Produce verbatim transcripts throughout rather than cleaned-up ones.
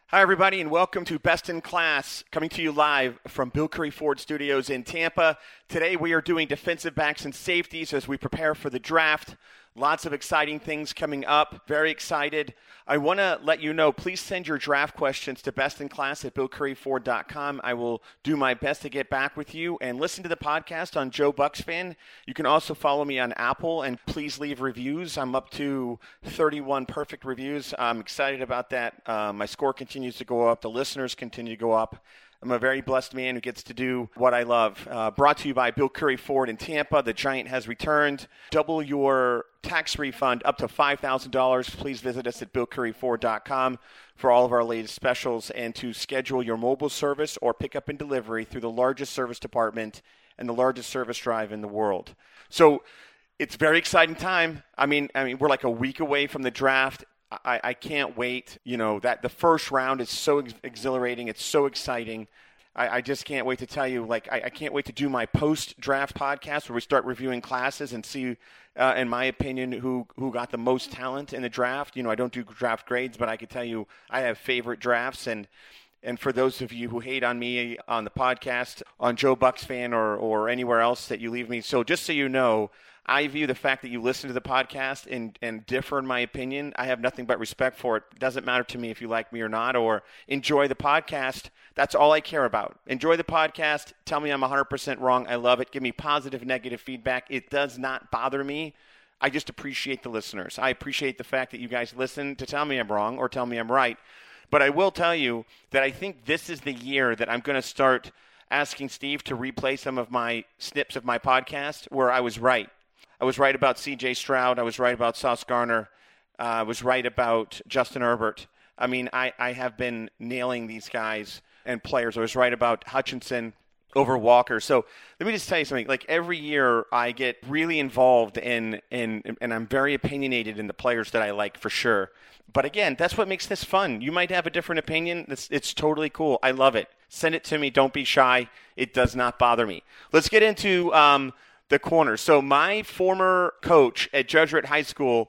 Hi, everybody, and welcome to Best in Class, coming to you live from Bill Curry Ford Studios in Tampa. Today, we are doing defensive backs and safeties as we prepare for the draft. Lots of exciting things coming up. Very excited. I want to let you know, please send your draft questions to bestinclass at bill curry ford dot com. I will do my best to get back with you and listen to the podcast on Joe Bucks Fan. You can also follow me on Apple, and please leave reviews. I'm up to thirty-one perfect reviews. I'm excited about that. Uh, my score continues to go up. The listeners continue to go up. I'm a very blessed man who gets to do what I love. Uh, brought to you by Bill Curry Ford in Tampa. The Giant has returned. Double your tax refund up to five thousand dollars. Please visit us at bill curry ford dot com for all of our latest specials and to schedule your mobile service or pickup and delivery through the largest service department and the largest service drive in the world. So it's a very exciting time. I mean, I mean, we're like a week away from the draft. I, I can't wait. You know, that the first round is so ex- exhilarating. It's so exciting. I, I just can't wait to tell you, like, I, I can't wait to do my post-draft podcast where we start reviewing classes and see, uh, in my opinion, who, who got the most talent in the draft. You know, I don't do draft grades, but I can tell you I have favorite drafts. And and for those of you who hate on me on the podcast, on Joe Bucks Fan or, or anywhere else that you leave me, so just so you know, I view the fact that you listen to the podcast and, and differ in my opinion. I have nothing but respect for it. It doesn't matter to me if you like me or not or enjoy the podcast. That's all I care about. Enjoy the podcast. Tell me I'm one hundred percent wrong. I love it. Give me positive, negative feedback. It does not bother me. I just appreciate the listeners. I appreciate the fact that you guys listen to tell me I'm wrong or tell me I'm right. But I will tell you that I think this is the year that I'm going to start asking Steve to replay some of my snips of my podcast where I was right. I was right about C J Stroud. I was right about Sauce Gardner. Uh, I was right about Justin Herbert. I mean, I, I have been nailing these guys and players. I was right about Hutchinson over Walker. So let me just tell you something. Like every year I get really involved in, in and I'm very opinionated in the players that I like for sure. But again, that's what makes this fun. You might have a different opinion. It's, it's totally cool. I love it. Send it to me. Don't be shy. It does not bother me. Let's get into um, – the corner. So my former coach at Jesuit High School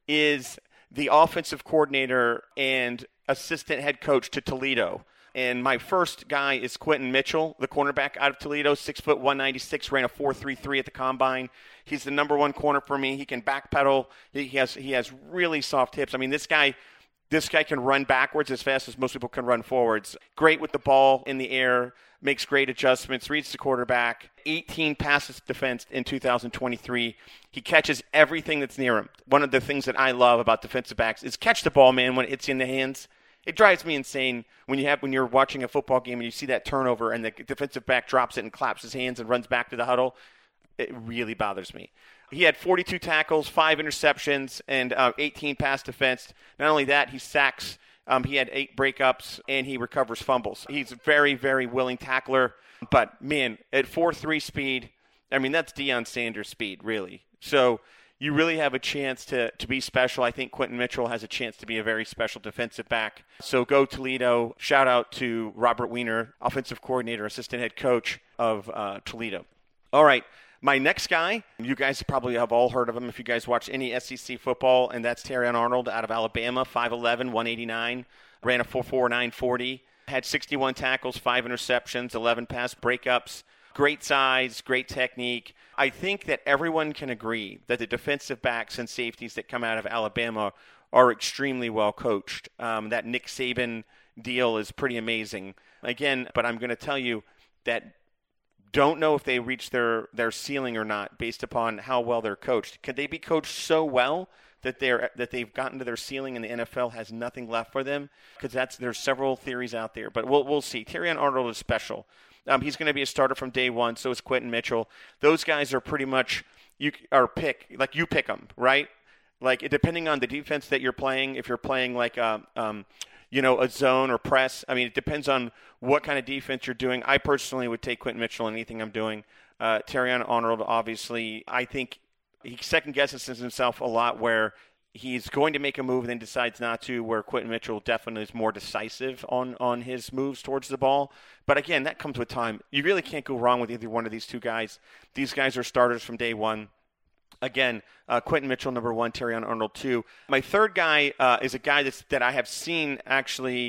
is the offensive coordinator and assistant head coach to Toledo. And my first guy is Quentin Mitchell, the cornerback out of Toledo, six foot one ninety-six, ran a four three three at the combine. He's the number one corner for me. He can backpedal. He has he has really soft hips. I mean, this guy this guy can run backwards as fast as most people can run forwards. Great with the ball in the air. Makes great adjustments, reads the quarterback, eighteen passes defensed in two thousand twenty-three. He catches everything that's near him. One of the things that I love about defensive backs is catch the ball, man, when it hits you in the hands. It drives me insane when you have when you're watching a football game and you see that turnover and the defensive back drops it and claps his hands and runs back to the huddle. It really bothers me. He had forty-two tackles, five interceptions, and uh, eighteen pass defense. Not only that, he sacks. Um, he had eight breakups, and he recovers fumbles. He's a very, very willing tackler. But, man, at four three speed, I mean, that's Deion Sanders speed, really. So you really have a chance to, to be special. I think Quentin Mitchell has a chance to be a very special defensive back. So go Toledo. Shout out to Robert Weiner, offensive coordinator, assistant head coach of uh, Toledo. All right. My next guy, you guys probably have all heard of him if you guys watch any S E C football, and that's Terrion Arnold out of Alabama, five eleven, one eighty-nine, ran a four four nine forty, had sixty-one tackles, five interceptions, eleven pass breakups, great size, great technique. I think that everyone can agree that the defensive backs and safeties that come out of Alabama are extremely well coached. Um, that Nick Saban deal is pretty amazing. Again, but I'm going to tell you that don't know if they reach their, their ceiling or not based upon how well they're coached. Could they be coached so well that they're that they've gotten to their ceiling and the N F L has nothing left for them? Because that's there's several theories out there, but we'll we'll see. Terrion Arnold is special. Um, he's going to be a starter from day one. So is Quentin Mitchell. Those guys are pretty much you are pick like you pick them, right? Like depending on the defense that you're playing. If you're playing like a um, you know a zone or press, I mean it depends on what kind of defense you're doing. I personally would take Quentin Mitchell in anything I'm doing. Uh, Terrion Arnold, obviously, I think he second guesses himself a lot where he's going to make a move and then decides not to, where Quentin Mitchell definitely is more decisive on, on his moves towards the ball. But again, that comes with time. You really can't go wrong with either one of these two guys. These guys are starters from day one. Again, uh, Quentin Mitchell, number one, Terrion Arnold, two. My third guy uh, is a guy that's, that I have seen actually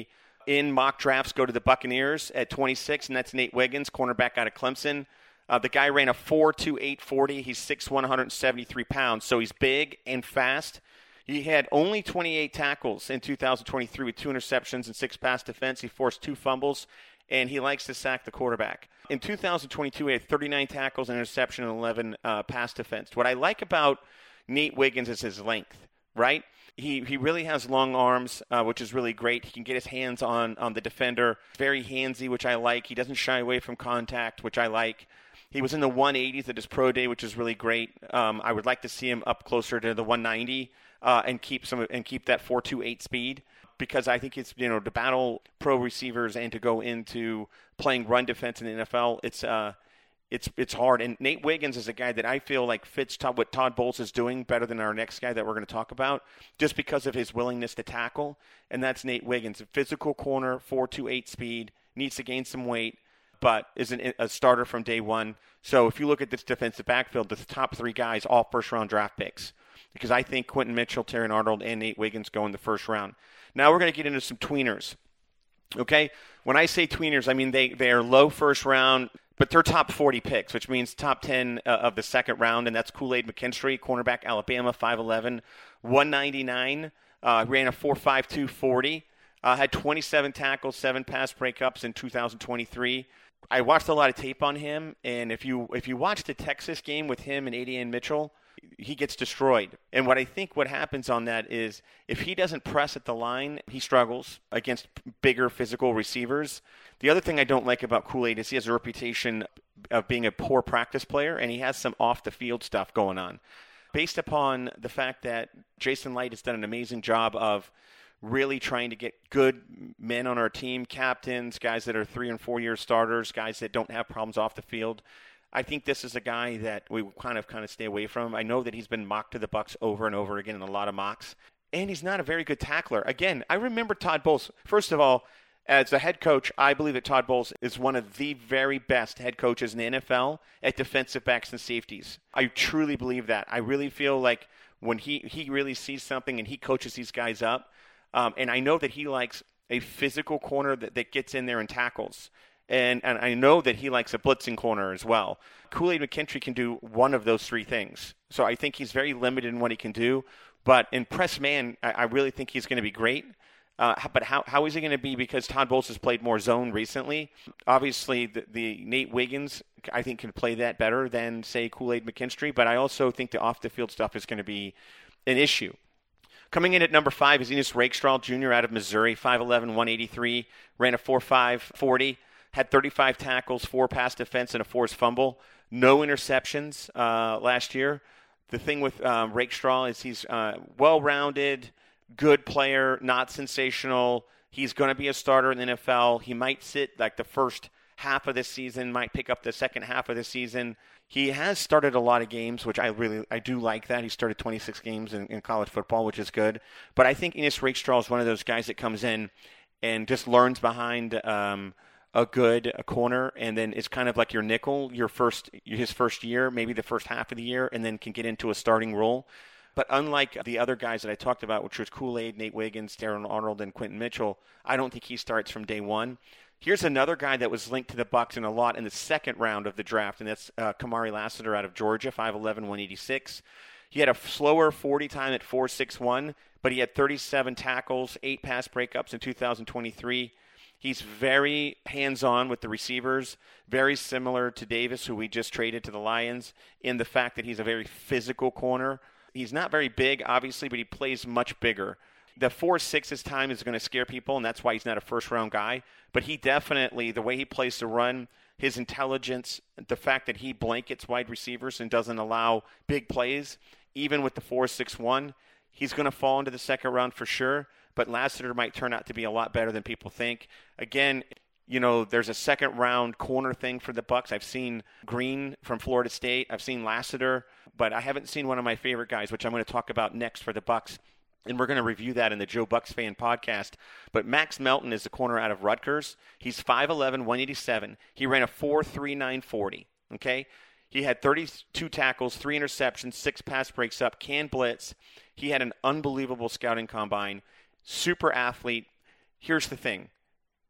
in mock drafts go to the Buccaneers at twenty-six, and that's Nate Wiggins, cornerback out of Clemson. Uh, the guy ran a four two eight forty. He's six one, one hundred seventy-three pounds, so he's big and fast. He had only twenty-eight tackles in two thousand twenty-three with two interceptions and six pass defense. He forced two fumbles, and he likes to sack the quarterback. In two thousand twenty-two, he had thirty-nine tackles, an interception, and eleven uh, pass defense. What I like about Nate Wiggins is his length, right? He he really has long arms, uh, which is really great. He can get his hands on, on the defender. Very handsy, which I like. He doesn't shy away from contact, which I like. He was in the one eighties at his pro day, which is really great. Um, I would like to see him up closer to the one ninety uh, and keep some and keep that four two eight speed, because I think it's, you know, to battle pro receivers and to go into playing run defense in the N F L, it's uh it's it's hard. And Nate Wiggins is a guy that I feel like fits Todd, what Todd Bowles is doing better than our next guy that we're going to talk about, just because of his willingness to tackle. And that's Nate Wiggins, a physical corner, four two eight speed, needs to gain some weight, but is an, a starter from day one. So if you look at this defensive backfield, the top three guys, all first-round draft picks, because I think Quentin Mitchell, Terrion Arnold, and Nate Wiggins go in the first round. Now we're going to get into some tweeners, okay? When I say tweeners, I mean they, they are low first round, but they're top forty picks, which means top ten uh, of the second round, and that's Kool-Aid McKinstry, cornerback, Alabama, five eleven, one ninety-nine, uh, ran a four five two forty, uh, had twenty-seven tackles, seven pass breakups in two thousand twenty-three. I watched a lot of tape on him, and if you if you watch the Texas game with him and Adrian Mitchell, he gets destroyed. And what I think what happens on that is if he doesn't press at the line, he struggles against bigger physical receivers. The other thing I don't like about Kool-Aid is he has a reputation of being a poor practice player, and he has some off-the-field stuff going on. Based upon the fact that Jason Light has done an amazing job of really trying to get good men on our team, captains, guys that are three- and four-year starters, guys that don't have problems off the field, I think this is a guy that we kind of kind of stay away from. I know that he's been mocked to the Bucs over and over again in a lot of mocks, and he's not a very good tackler. Again, I remember Todd Bowles. First of all, as a head coach, I believe that Todd Bowles is one of the very best head coaches in the N F L at defensive backs and safeties. I truly believe that. I really feel like when he, he really sees something and he coaches these guys up, um, and I know that he likes a physical corner that, that gets in there and tackles. And and I know that he likes a blitzing corner as well. Kool-Aid McKinstry can do one of those three things. So I think he's very limited in what he can do. But in press man, I, I really think he's going to be great. Uh, but how how is he going to be? Because Todd Bowles has played more zone recently. Obviously, the, the Nate Wiggins, I think, can play that better than, say, Kool-Aid McKinstry. But I also think the off-the-field stuff is going to be an issue. Coming in at number five is Ennis Rakestraw, Junior out of Missouri, five eleven, one eighty-three, ran a four five forty. Had thirty-five tackles, four pass defense, and a forced fumble. No interceptions uh, last year. The thing with um, Rakestraw is he's uh, well-rounded, good player, not sensational. He's going to be a starter in the N F L. He might sit like the first half of the season, might pick up the second half of the season. He has started a lot of games, which I really I do like that. He started twenty-six games in, in college football, which is good. But I think Ennis Rakestraw is one of those guys that comes in and just learns behind um, – a good a corner, and then it's kind of like your nickel, your first his first year, maybe the first half of the year, and then can get into a starting role. But unlike the other guys that I talked about, which was Kool-Aid, Nate Wiggins, Terrion Arnold, and Quentin Mitchell, I don't think he starts from day one. Here's another guy that was linked to the Bucs in a lot in the second round of the draft, and that's uh, Kamari Lassiter out of Georgia, five eleven, one eighty-six. He had a slower forty time at four six one, but he had thirty-seven tackles, eight pass breakups in two thousand twenty-three. He's very hands-on with the receivers, very similar to Davis, who we just traded to the Lions, in the fact that he's a very physical corner. He's not very big, obviously, but he plays much bigger. The four sixes time is going to scare people, and that's why he's not a first-round guy. But he definitely, the way he plays the run, his intelligence, the fact that he blankets wide receivers and doesn't allow big plays, even with the four six one, he's going to fall into the second round for sure. But Lassiter might turn out to be a lot better than people think. Again, you know, there's a second-round corner thing for the Bucs. I've seen Green from Florida State. I've seen Lassiter. But I haven't seen one of my favorite guys, which I'm going to talk about next for the Bucs. And we're going to review that in the Joe Bucs Fan podcast. But Max Melton is the corner out of Rutgers. He's five eleven, one eighty-seven. He ran a four three nine forty, okay? He had thirty-two tackles, three interceptions, six pass breaks up, can blitz. He had an unbelievable scouting combine. Super athlete. Here's the thing.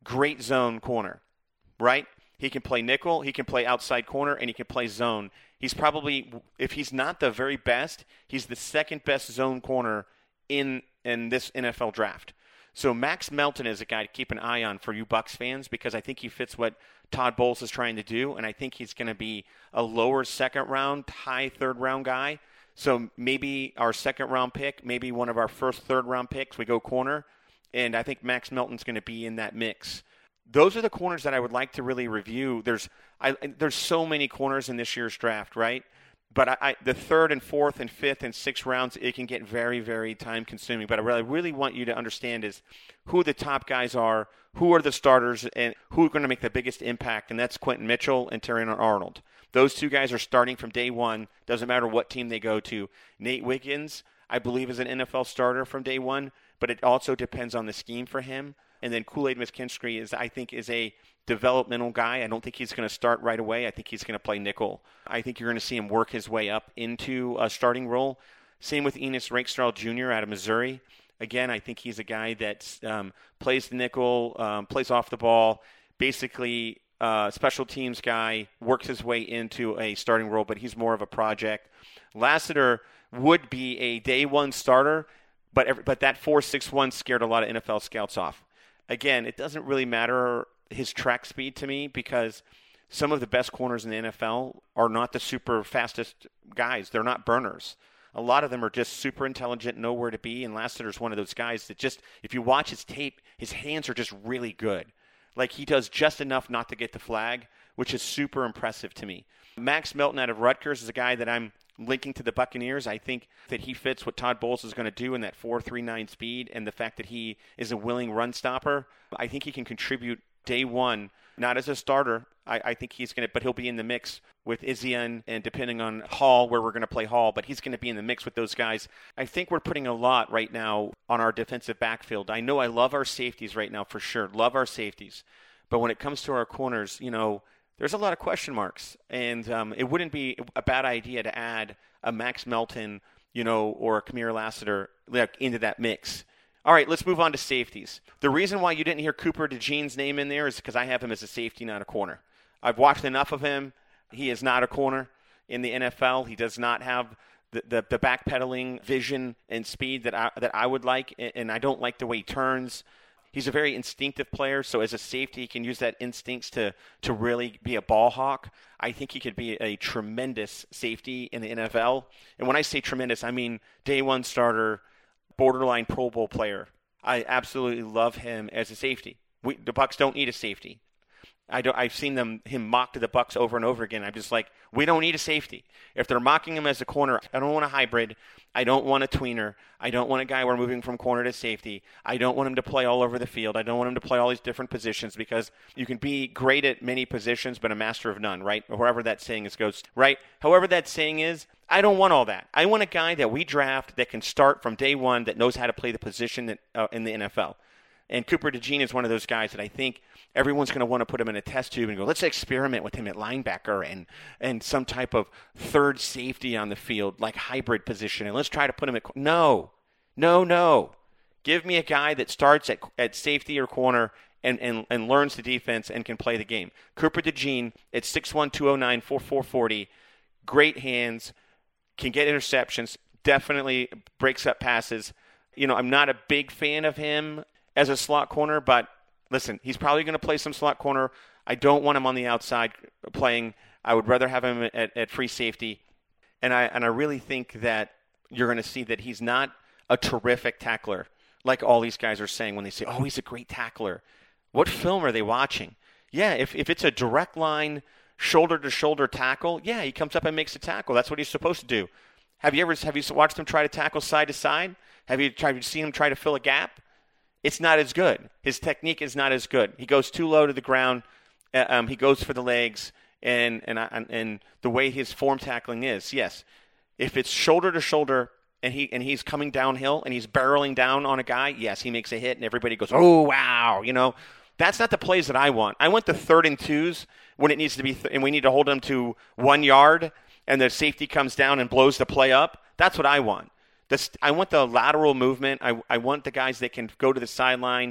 great zone corner, right? He can play nickel, he can play outside corner, and he can play zone. He's probably, if he's not the very best, he's the second best zone corner in in this N F L draft. So Max Melton is a guy to keep an eye on for you Bucs fans, because I think he fits what Todd Bowles is trying to do, and I think he's going to be a lower second round, high third round guy. So maybe our second round pick, maybe one of our first third round picks, we go corner, and I think Max Melton's going to be in that mix. Those are the corners that I would like to really review. There's I, there's so many corners in this year's draft, right? But I, I, the third and fourth and fifth and sixth rounds, it can get very, very time-consuming. But I really, really want you to understand is who the top guys are, who are the starters, and who are going to make the biggest impact, and that's Quentin Mitchell and Terrion Arnold. Those two guys are starting from day one. Doesn't matter what team they go to. Nate Wiggins, I believe, is an N F L starter from day one, but it also depends on the scheme for him. And then Kool-Aid McKinstry is, I think, is a developmental guy. I don't think he's going to start right away. I think he's going to play nickel. I think you're going to see him work his way up into a starting role. Same with Enos Rakestraw Junior out of Missouri. Again, I think he's a guy that um, plays the nickel, um, plays off the ball, basically uh, special teams guy, works his way into a starting role, but he's more of a project. Lassiter would be a day one starter, but every, but that four six one scared a lot of N F L scouts off. Again, it doesn't really matter his track speed to me, because some of the best corners in the N F L are not the super fastest guys. They're not burners. A lot of them are just super intelligent, know where to be, and Lassiter's one of those guys that just, if you watch his tape, his hands are just really good. Like, he does just enough not to get the flag, which is super impressive to me. Max Melton out of Rutgers is a guy that I'm linking to the Buccaneers. I think that he fits what Todd Bowles is going to do in that four three nine speed, and the fact that he is a willing run stopper. I think he can contribute day one, not as a starter. I, I think he's going to, but he'll be in the mix with Izien and depending on Hall, where we're going to play Hall, but he's going to be in the mix with those guys. I think we're putting a lot right now on our defensive backfield. I know I love our safeties right now for sure, love our safeties. But when it comes to our corners, you know, there's a lot of question marks, and um, it wouldn't be a bad idea to add a Max Melton, you know, or a Kamir Lassiter like, into that mix. All right, let's move on to safeties. The reason why you didn't hear Cooper DeJean's name in there is because I have him as a safety, not a corner. I've watched enough of him. He is not a corner in the N F L. He does not have the, the, the backpedaling vision and speed that I, that I would like, and I don't like the way he turns. He's a very instinctive player, so as a safety, he can use that instincts to, to really be a ball hawk. I think he could be a tremendous safety in the N F L. And when I say tremendous, I mean day one starter, borderline Pro Bowl player. I absolutely love him as a safety. We, the Bucs don't need a safety. I don't, I've seen them him mock to the Bucs over and over again. I'm just like, we don't need a safety. If they're mocking him as a corner, I don't want a hybrid. I don't want a tweener. I don't want a guy we're moving from corner to safety. I don't want him to play all over the field. I don't want him to play all these different positions, because you can be great at many positions but a master of none, right? Or however that saying is goes, right? However that saying is, I don't want all that. I want a guy that we draft that can start from day one, that knows how to play the position that, uh, in the N F L. And Cooper DeJean is one of those guys that I think everyone's going to want to put him in a test tube and go, let's experiment with him at linebacker and and some type of third safety on the field, like hybrid position, and let's try to put him at – no, no, no. Give me a guy that starts at, at safety or corner and, and, and learns the defense and can play the game. Cooper DeJean at six one, two oh nine, forty-four forty, great hands, can get interceptions, definitely breaks up passes. You know, I'm not a big fan of him as a slot corner, but listen, he's probably going to play some slot corner. I don't want him on the outside playing. I would rather have him at, at free safety. And I and I really think that you're going to see that he's not a terrific tackler, like all these guys are saying when they say, oh, he's a great tackler. What film are they watching? Yeah, if, if it's a direct line, shoulder-to-shoulder tackle, yeah, he comes up and makes a tackle. That's what he's supposed to do. Have you ever have you watched him try to tackle side-to-side? Have you, tried, have you seen him try to fill a gap? It's not as good. His technique is not as good. He goes too low to the ground. Uh, um, he goes for the legs, and and and, and the way his form tackling is, yes, if it's shoulder to shoulder and he and he's coming downhill and he's barreling down on a guy, yes, he makes a hit and everybody goes, oh wow, you know, that's not the plays that I want. I want the third and twos when it needs to be, th- and we need to hold them to one yard, and the safety comes down and blows the play up. That's what I want. This, I want the lateral movement. I, I want the guys that can go to the sideline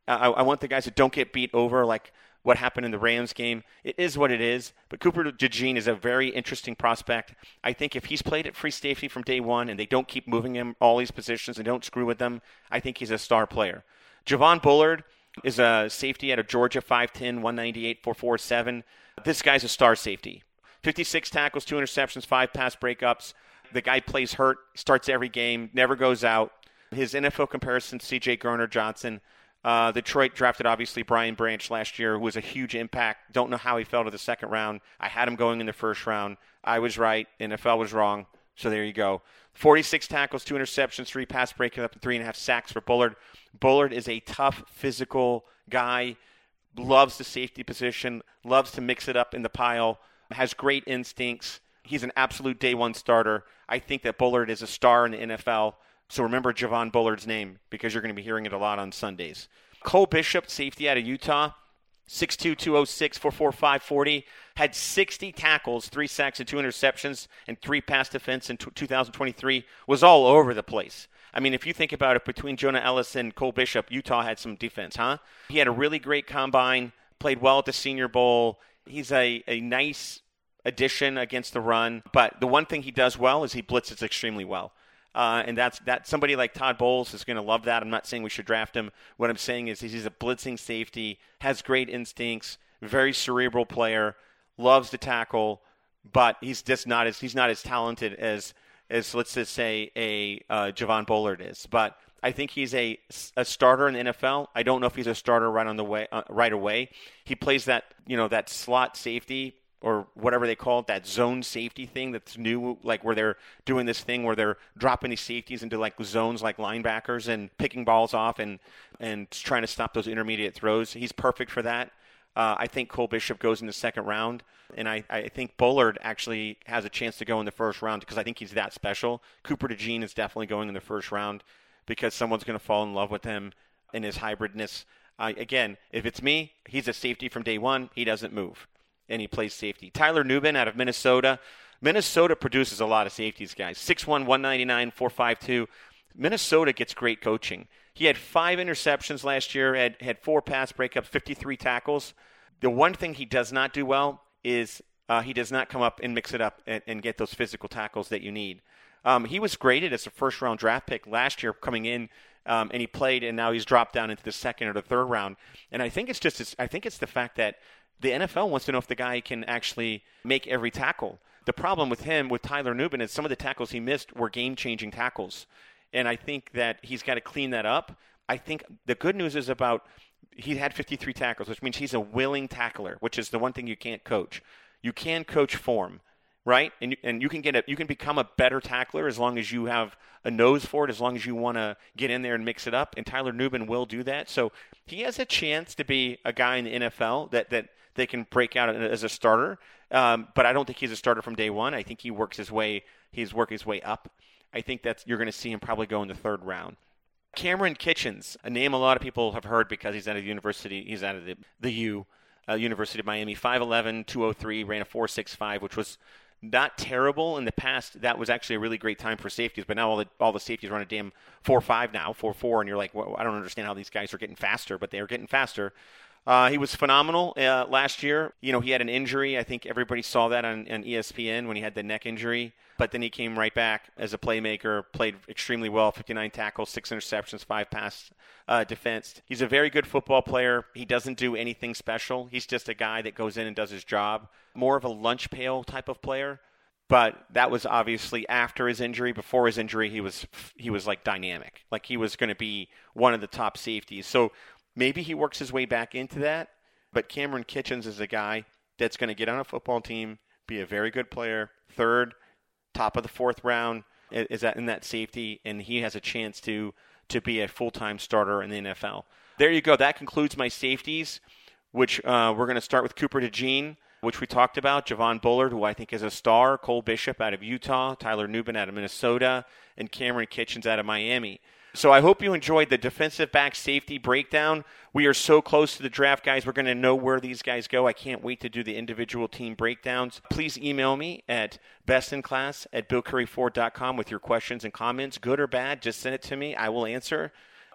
I, I want the guys that don't get beat over like what happened in the Rams game. It is what it is. But Cooper DeJean is a very interesting prospect. I think if he's played at free safety from day one and they don't keep moving him all these positions and don't screw with them, I think he's a star player. Javon Bullard is a safety out of Georgia, five ten, one ninety-eight, four forty-seven. This guy's a star safety. fifty-six tackles, two interceptions, five pass breakups. The guy plays hurt, starts every game, never goes out. His N F L comparison, C J Garner-Johnson. Uh, Detroit drafted, obviously, Brian Branch last year, who was a huge impact. Don't know how he fell to the second round. I had him going in the first round. I was right. N F L was wrong. So there you go. forty-six tackles, two interceptions, three pass breakups, and three and a half sacks for Bullard. Bullard is a tough, physical guy, loves the safety position, loves to mix it up in the pile, has great instincts. He's an absolute day one starter. I think that Bullard is a star in the N F L. So remember Javon Bullard's name because you're going to be hearing it a lot on Sundays. Cole Bishop, safety out of Utah, six two, two oh six, four forty-five, forty, had sixty tackles, three sacks, and two interceptions, and three pass defense in two thousand twenty-three, was all over the place. I mean, if you think about it, between Jonah Ellis and Cole Bishop, Utah had some defense, huh? He had a really great combine, played well at the Senior Bowl. He's a, a nice addition against the run, but the one thing he does well is he blitzes extremely well. Uh, and that's that. Somebody like Todd Bowles is going to love that. I'm not saying we should draft him. What I'm saying is he's a blitzing safety, has great instincts, very cerebral player, loves to tackle, but he's just not as he's not as talented as as let's just say a uh, Javon Bullard is. But I think he's a, a starter in the N F L. I don't know if he's a starter right on the way uh, right away. He plays that you know that slot safety, or whatever they call it, that zone safety thing that's new, like where they're doing this thing where they're dropping these safeties into like zones like linebackers and picking balls off and, and trying to stop those intermediate throws. He's perfect for that. Uh, I think Cole Bishop goes in the second round, and I, I think Bullard actually has a chance to go in the first round because I think he's that special. Cooper DeJean is definitely going in the first round because someone's going to fall in love with him and his hybridness. Uh, again, if it's me, he's a safety from day one. He doesn't move. And he plays safety. Tyler Nubin out of Minnesota. Minnesota produces a lot of safeties, guys. six one, one ninety-nine, four fifty-two. Minnesota gets great coaching. He had five interceptions last year, had, had four pass breakups, fifty-three tackles. The one thing he does not do well is uh, he does not come up and mix it up and, and get those physical tackles that you need. Um, he was graded as a first-round draft pick last year coming in, um, and he played, and now he's dropped down into the second or the third round. And I think it's just I think it's the fact that the N F L wants to know if the guy can actually make every tackle. The problem with him, with Tyler Nubin, is some of the tackles he missed were game-changing tackles. And I think that he's got to clean that up. I think the good news is about he had fifty-three tackles, which means he's a willing tackler, which is the one thing you can't coach. You can coach form, right? And you, and you can get a, you can become a better tackler as long as you have a nose for it, as long as you want to get in there and mix it up. And Tyler Nubin will do that. So he has a chance to be a guy in the N F L that that – they can break out as a starter, um, but I don't think he's a starter from day one. I think he works his way, he's working his way up. I think that you're going to see him probably go in the third round. Cameron Kitchens, a name a lot of people have heard because he's out of the university, he's out of the, the U, uh, University of Miami, five eleven, two oh three, ran a four sixty-five, which was not terrible in the past. That was actually a really great time for safeties, but now all the all the safeties run a damn four five now, four four, and you're like, well, I don't understand how these guys are getting faster, but they are getting faster. Uh, he was phenomenal uh, last year. You know, he had an injury. I think everybody saw that on, on E S P N when he had the neck injury. But then he came right back as a playmaker, played extremely well, fifty-nine tackles, six interceptions, five pass uh, defense. He's a very good football player. He doesn't do anything special. He's just a guy that goes in and does his job. More of a lunch pail type of player. But that was obviously after his injury. Before his injury, he was he was like dynamic. Like he was going to be one of the top safeties. So maybe he works his way back into that, but Cameron Kitchens is a guy that's going to get on a football team, be a very good player, third, top of the fourth round, is that in that safety, and he has a chance to to be a full-time starter in the N F L. There you go. That concludes my safeties, which uh, we're going to start with Cooper DeJean, which we talked about, Javon Bullard, who I think is a star, Cole Bishop out of Utah, Tyler Nubin out of Minnesota, and Cameron Kitchens out of Miami. So I hope you enjoyed the defensive back safety breakdown. We are so close to the draft, guys. We're going to know where these guys go. I can't wait to do the individual team breakdowns. Please email me at bestinclass at bill curry ford dot com with your questions and comments, good or bad. Just send it to me. I will answer.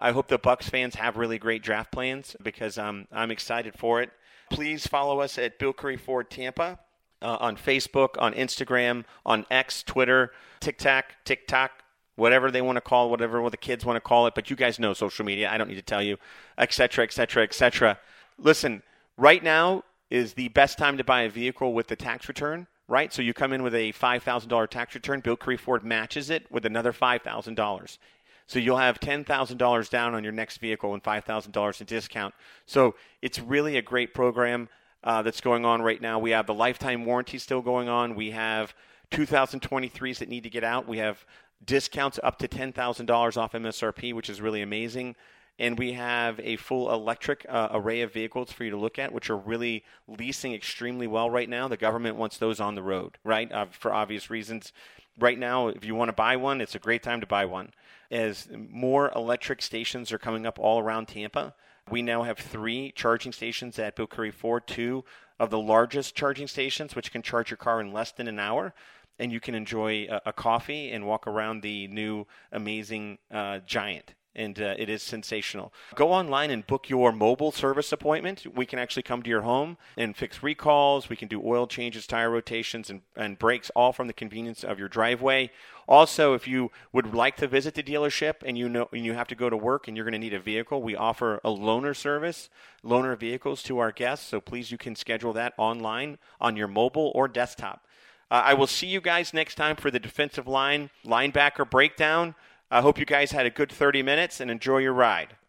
I hope the Bucs fans have really great draft plans because um, I'm excited for it. Please follow us at Bill Curry Ford Tampa uh, on Facebook, on Instagram, on X, Twitter, TikTok, TikTok, whatever they want to call it, whatever the kids want to call it. But you guys know social media. I don't need to tell you, et cetera, et cetera, et cetera. Listen, right now is the best time to buy a vehicle with the tax return, right? So you come in with a five thousand dollars tax return. Bill Curry Ford matches it with another five thousand dollars. So you'll have ten thousand dollars down on your next vehicle and five thousand dollars in discount. So it's really a great program uh, that's going on right now. We have the lifetime warranty still going on. We have two thousand twenty-threes that need to get out. We have discounts up to ten thousand dollars off M S R P, which is really amazing. And we have a full electric uh, array of vehicles for you to look at, which are really leasing extremely well right now. The government wants those on the road, right, uh, for obvious reasons. Right now, if you want to buy one, it's a great time to buy one. As more electric stations are coming up all around Tampa, we now have three charging stations at Bill Curry Ford, two of the largest charging stations, which can charge your car in less than an hour. And you can enjoy a, a coffee and walk around the new amazing uh, Giant. And uh, it is sensational. Go online and book your mobile service appointment. We can actually come to your home and fix recalls. We can do oil changes, tire rotations, and, and brakes, all from the convenience of your driveway. Also, if you would like to visit the dealership and you know and you have to go to work and you're going to need a vehicle, we offer a loaner service, loaner vehicles to our guests. So please, you can schedule that online on your mobile or desktop. Uh, I will see you guys next time for the defensive line linebacker breakdown. I hope you guys had a good thirty minutes and enjoy your ride.